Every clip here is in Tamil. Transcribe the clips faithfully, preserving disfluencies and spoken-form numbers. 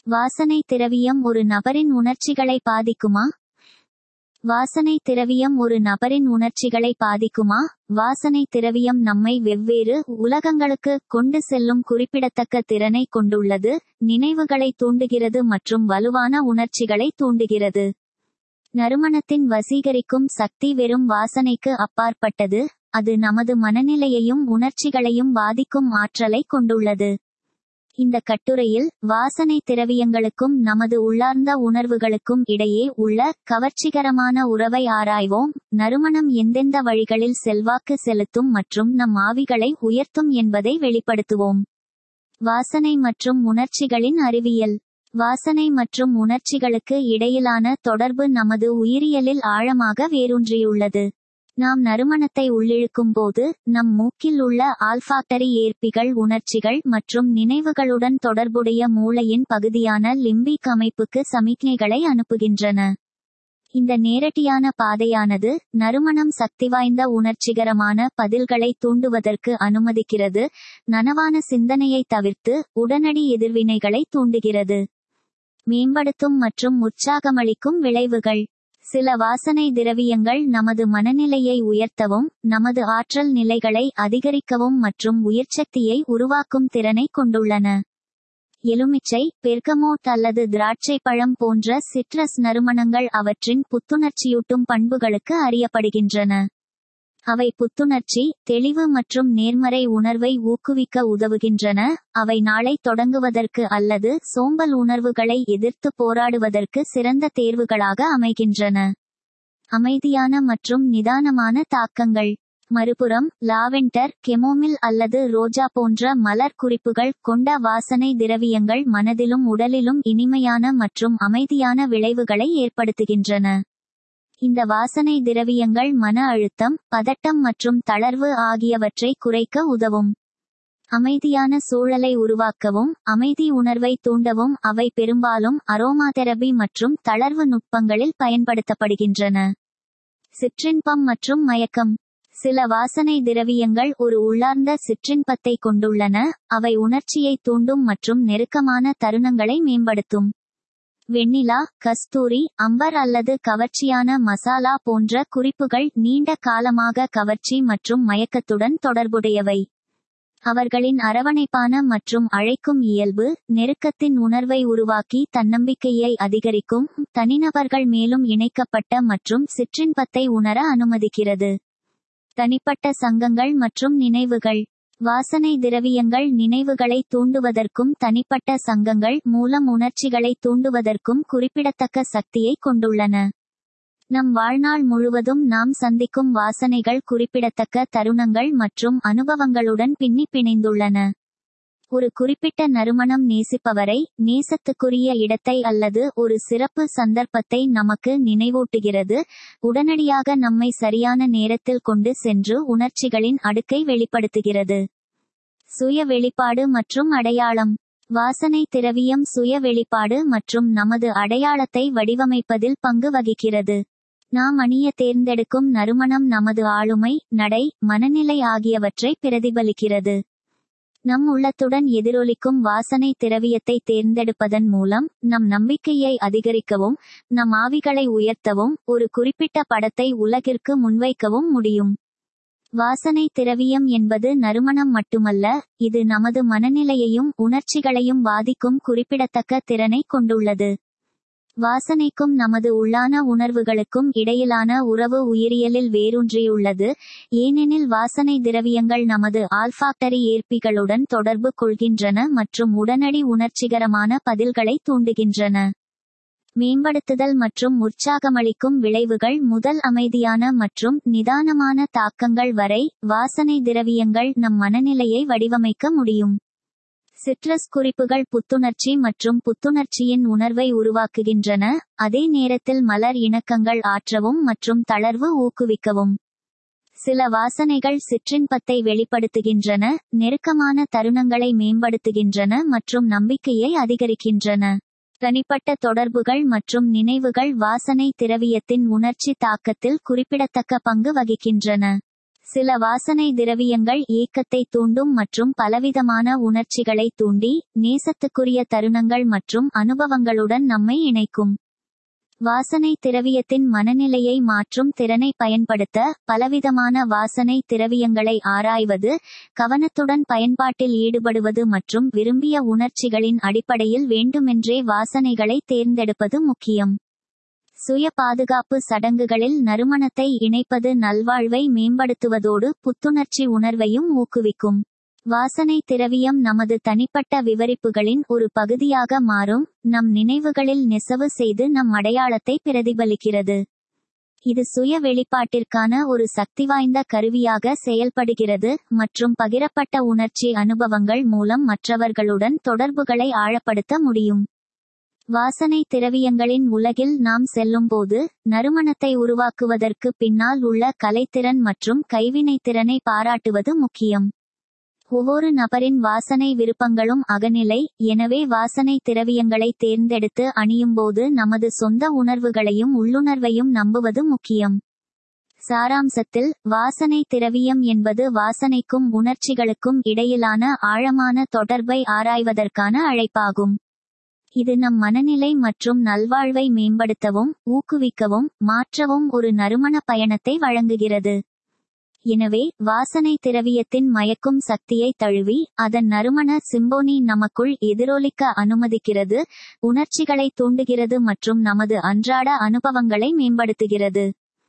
வாசனை திரவியம் ஒரு நபரின் உணர்ச்சிகளை பாதிக்குமா? வாசனை திரவியம் ஒரு நபரின் உணர்ச்சிகளை பாதிக்குமா? வாசனை திரவியம் நம்மை வெவ்வேறு உலகங்களுக்கு கொண்டு செல்லும் குறிப்பிடத்தக்க திறனை கொண்டுள்ளது, நினைவுகளை தூண்டுகிறது மற்றும் வலுவான உணர்ச்சிகளை தூண்டுகிறது. நறுமணத்தின் வசீகரிக்கும் சக்தி வெறும் வாசனைக்கு அப்பாற்பட்டது, அது நமது மனநிலையையும் உணர்ச்சிகளையும் பாதிக்கும் ஆற்றலை கொண்டுள்ளது. இந்த கட்டுரையில் வாசனை திரவியங்களுக்கும் நமது உள்ளார்ந்த உணர்வுகளுக்கும் இடையே உள்ள கவர்ச்சிகரமான உறவை ஆராய்வோம். நறுமணம் எந்தெந்த வழிகளில் செல்வாக்கு செலுத்தும் மற்றும் நம் ஆவிகளை உயர்த்தும் என்பதை வெளிப்படுத்துவோம். வாசனை மற்றும் உணர்ச்சிகளின் அறிவியல். வாசனை மற்றும் உணர்ச்சிகளுக்கு இடையிலான தொடர்பு நமது உயிரியலில் ஆழமாக வேரூன்றியுள்ளது. நாம் நறுமணத்தை உள்ளிழுக்கும் போது நம் மூக்கில் உள்ள ஆல்ஃபாக்டரி ஏற்பிகள் உணர்ச்சிகள் மற்றும் நினைவுகளுடன் தொடர்புடைய மூளையின் பகுதியான லிம்பிக் அமைப்புக்கு சமிக்ஞைகளை அனுப்புகின்றன. இந்த நேரடியான பாதையானது நறுமணம் சக்திவாய்ந்த உணர்ச்சிகரமான பதில்களை தூண்டுவதற்கு அனுமதிக்கிறது, நனவான சிந்தனையை தவிர்த்து உடனடி எதிர்வினைகளை தூண்டுகிறது. மேம்படுத்தும் மற்றும் உற்சாகமளிக்கும் விளைவுகள். சில வாசனை திரவியங்கள் நமது மனநிலையை உயர்த்தவும், நமது ஆற்றல் நிலைகளை அதிகரிக்கவும் மற்றும் உயிர்ச்சக்தியை உருவாக்கும் திறனை கொண்டுள்ளன. எலுமிச்சை, பெர்கமோட் அல்லது திராட்சை பழம் போன்ற சிட்ரஸ் நறுமணங்கள் அவற்றின் புத்துணர்ச்சியூட்டும் பண்புகளுக்கு அறியப்படுகின்றன. அவை புத்துணர்ச்சி, தெளிவு மற்றும் நேர்மறை உணர்வை ஊக்குவிக்க உதவுகின்றன. அவை நாளை தொடங்குவதற்கு அல்லது சோம்பல் உணர்வுகளை எதிர்த்து போராடுவதற்கு சிறந்த தேர்வுகளாக அமைகின்றன. அமைதியான மற்றும் நிதானமான தாக்கங்கள். மறுபுறம், லாவெண்டர், கெமோமில் அல்லது ரோஜா போன்ற மலர் குறிப்புகள் கொண்ட வாசனை திரவியங்கள் மனதிலும் உடலிலும் இனிமையான மற்றும் அமைதியான விளைவுகளை ஏற்படுத்துகின்றன. இந்த வாசனை திரவியங்கள் மன அழுத்தம், பதட்டம் மற்றும் தளர்வு ஆகியவற்றை குறைக்க உதவும். அமைதியான சூழலை உருவாக்கவும், அமைதி உணர்வை தூண்டவும் அவை பெரும்பாலும் அரோமாதெரபி மற்றும் தளர்வு நுட்பங்களில் பயன்படுத்தப்படுகின்றன. சிற்றின்பம் மற்றும் மயக்கம். சில வாசனை திரவியங்கள் ஒரு உள்ளார்ந்த சிற்றின்பத்தை கொண்டுள்ளன, அவை உணர்ச்சியை தூண்டும் மற்றும் நெருக்கமான தருணங்களை மேம்படுத்தும். வெண்ணிலா, கஸ்தூரி, அம்பர் அல்லது கவர்ச்சியான மசாலா போன்ற குறிப்புகள் நீண்ட காலமாக கவர்ச்சி மற்றும் மயக்கத்துடன் தொடர்புடையவை. அவர்களின் அரவணைப்பான மற்றும் அழைக்கும் இயல்பு, நெருக்கத்தின் உணர்வை உருவாக்கி தன்னம்பிக்கையை அதிகரிக்கும், தனிநபர்கள் மேலும் இணைக்கப்பட்ட மற்றும் சிற்றின்பத்தை உணர அனுமதிக்கிறது. தனிப்பட்ட சங்கங்கள் மற்றும் நினைவுகள். வாசனை திரவியங்கள் நினைவுகளை தூண்டுவதற்கும் தனிப்பட்ட சங்கங்கள் மூலம் உணர்ச்சிகளை தூண்டுவதற்கும் குறிப்பிடத்தக்க சக்தியை கொண்டுள்ளன. நம் வாழ்நாள் முழுவதும் நாம் சந்திக்கும் வாசனைகள் குறிப்பிடத்தக்க தருணங்கள் மற்றும் அனுபவங்களுடன் பின்னி பிணைந்துள்ளன. ஒரு குறிப்பிட்ட நறுமணம் நேசிப்பவரை, நேசத்துக்குரிய இடத்தை அல்லது ஒரு சிறப்பு சந்தர்ப்பத்தை நமக்கு நினைவூட்டுகிறது, உடனடியாக நம்மை சரியான நேரத்தில் கொண்டு சென்று உணர்ச்சிகளின் அடுக்கை வெளிப்படுத்துகிறது. சுய வெளிப்பாடு மற்றும் அடையாளம். வாசனை திரவியம் சுய வெளிப்பாடு மற்றும் நமது அடையாளத்தை வடிவமைப்பதில் பங்கு வகிக்கிறது. நாம் அணிய தேர்ந்தெடுக்கும் நறுமணம் நமது ஆளுமை, நடை, மனநிலை ஆகியவற்றை பிரதிபலிக்கிறது. நம் உள்ளத்துடன் எதிரொலிக்கும் வாசனை திரவியத்தை தேர்ந்தெடுப்பதன் மூலம் நம் நம்பிக்கையை அதிகரிக்கவும், நம் ஆவிகளை உயர்த்தவும், ஒரு குறிப்பிட்ட படத்தை உலகிற்கு முன்வைக்கவும் முடியும். வாசனை திரவியம் என்பது நறுமணம் மட்டுமல்ல, இது நமது மனநிலையையும் உணர்ச்சிகளையும் பாதிக்கும் குறிப்பிடத்தக்க திறனை கொண்டுள்ளது. வாசனைக்கும் நமது உள்ளான உணர்வுகளுக்கும் இடையிலான உறவு உயிரியலில் வேரூன்றியுள்ளது, ஏனெனில் வாசனை திரவியங்கள் நமது ஆல்ஃபாக்டரி ஏற்பிகளுடன் தொடர்பு கொள்கின்றன மற்றும் உடனடி உணர்ச்சிகரமான பதில்களை தூண்டுகின்றன. மேம்படுத்துதல் மற்றும் உற்சாகமளிக்கும் விளைவுகள் முதல் அமைதியான மற்றும் நிதானமான தாக்கங்கள் வரை, வாசனை திரவியங்கள் நம் மனநிலையை வடிவமைக்க முடியும். சிட்ரஸ் குறிப்புகள் புத்துணர்ச்சி மற்றும் புத்துணர்ச்சியின் உணர்வை உருவாக்குகின்றன, அதே நேரத்தில் மலர் இணக்கங்கள் ஆற்றவும் மற்றும் தளர்வு ஊக்குவிக்கவும். சில வாசனைகள் சிற்றின்பத்தை வெளிப்படுத்துகின்றன, நெருக்கமான தருணங்களை மேம்படுத்துகின்றன மற்றும் நம்பிக்கையை அதிகரிக்கின்றன. தனிப்பட்ட தொடர்புகள் மற்றும் நினைவுகள் வாசனை திரவியத்தின் உணர்ச்சி தாக்கத்தில் குறிப்பிடத்தக்க பங்கு வகிக்கின்றன. சில வாசனை திரவியங்கள் ஏக்கத்தை தூண்டும் மற்றும் பலவிதமான உணர்ச்சிகளை தூண்டி, நேசத்துக்குரிய தருணங்கள் மற்றும் அனுபவங்களுடன் நம்மை இணைக்கும். வாசனை திரவியத்தின் மனநிலையை மாற்றும் திறனை பயன்படுத்த, பலவிதமான வாசனை திரவியங்களை ஆராய்வது, கவனத்துடன் பயன்பாட்டில் ஈடுபடுவது மற்றும் விரும்பிய உணர்ச்சிகளின் அடிப்படையில் வேண்டுமென்றே வாசனைகளை தேர்ந்தெடுப்பது முக்கியம். சுய பாதுகாப்பு சடங்குகளில் நறுமணத்தை இணைப்பது நல்வாழ்வை மேம்படுத்துவதோடு புத்துணர்ச்சி உணர்வையும் ஊக்குவிக்கும். வாசனை திரவியம் நமது தனிப்பட்ட விவரிப்புகளின் ஒரு பகுதியாக மாறும், நம் நினைவுகளில் நெசவு செய்து நம் அடையாளத்தை பிரதிபலிக்கிறது. இது சுய வெளிப்பாட்டிற்கான ஒரு சக்திவாய்ந்த கருவியாக செயல்படுகிறது மற்றும் பகிரப்பட்ட உணர்ச்சி அனுபவங்கள் மூலம் மற்றவர்களுடன் தொடர்புகளை ஆழப்படுத்த முடியும். வாசனை திரவியங்களின் உலகில் நாம் செல்லும்போது, நறுமணத்தை உருவாக்குவதற்கு பின்னால் உள்ள கலைத்திறன் மற்றும் கைவினைத்திறனை பாராட்டுவது முக்கியம். ஒவ்வொரு நபரின் வாசனை விருப்பங்களும் அகநிலை, எனவே வாசனை திரவியங்களை தேர்ந்தெடுத்து அணியும்போது நமது சொந்த உணர்வுகளையும் உள்ளுணர்வையும் நம்புவது முக்கியம். சாராம்சத்தில், வாசனை திரவியம் என்பது வாசனைக்கும் உணர்ச்சிகளுக்கும் இடையிலான ஆழமான தொடர்பை ஆராய்வதற்கான அழைப்பாகும். இது நம் மனநிலை மற்றும் நல்வாழ்வை மேம்படுத்தவும், ஊக்குவிக்கவும், மாற்றவும் ஒரு நறுமண பயணத்தை வழங்குகிறது. எனவே, வாசனை திரவியத்தின் மயக்கும் சக்தியை தழுவி, அதன் நறுமண சிம்போனி நமக்குள் எதிரொலிக்க அனுமதிக்கிறது, உணர்ச்சிகளை தூண்டுகிறது மற்றும் நமது அன்றாட அனுபவங்களை மேம்படுத்துகிறது.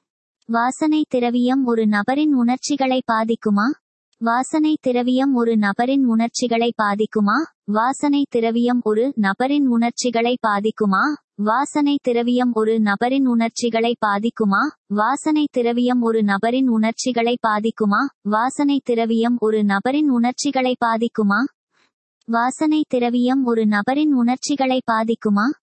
வாசனை திரவியம் ஒரு நபரின் உணர்ச்சிகளை பாதிக்குமா? வாசனை திரவியம் ஒரு நபரின் உணர்ச்சிகளை பாதிக்குமா? வாசனை திரவியம் ஒரு நபரின் உணர்ச்சிகளை பாதிக்குமா? வாசனை திரவியம் ஒரு நபரின் உணர்ச்சிகளை பாதிக்குமா? வாசனை திரவியம் ஒரு நபரின் உணர்ச்சிகளை பாதிக்குமா? வாசனை திரவியம் ஒரு நபரின் உணர்ச்சிகளை பாதிக்குமா? வாசனை திரவியம் ஒரு நபரின் உணர்ச்சிகளை பாதிக்குமா?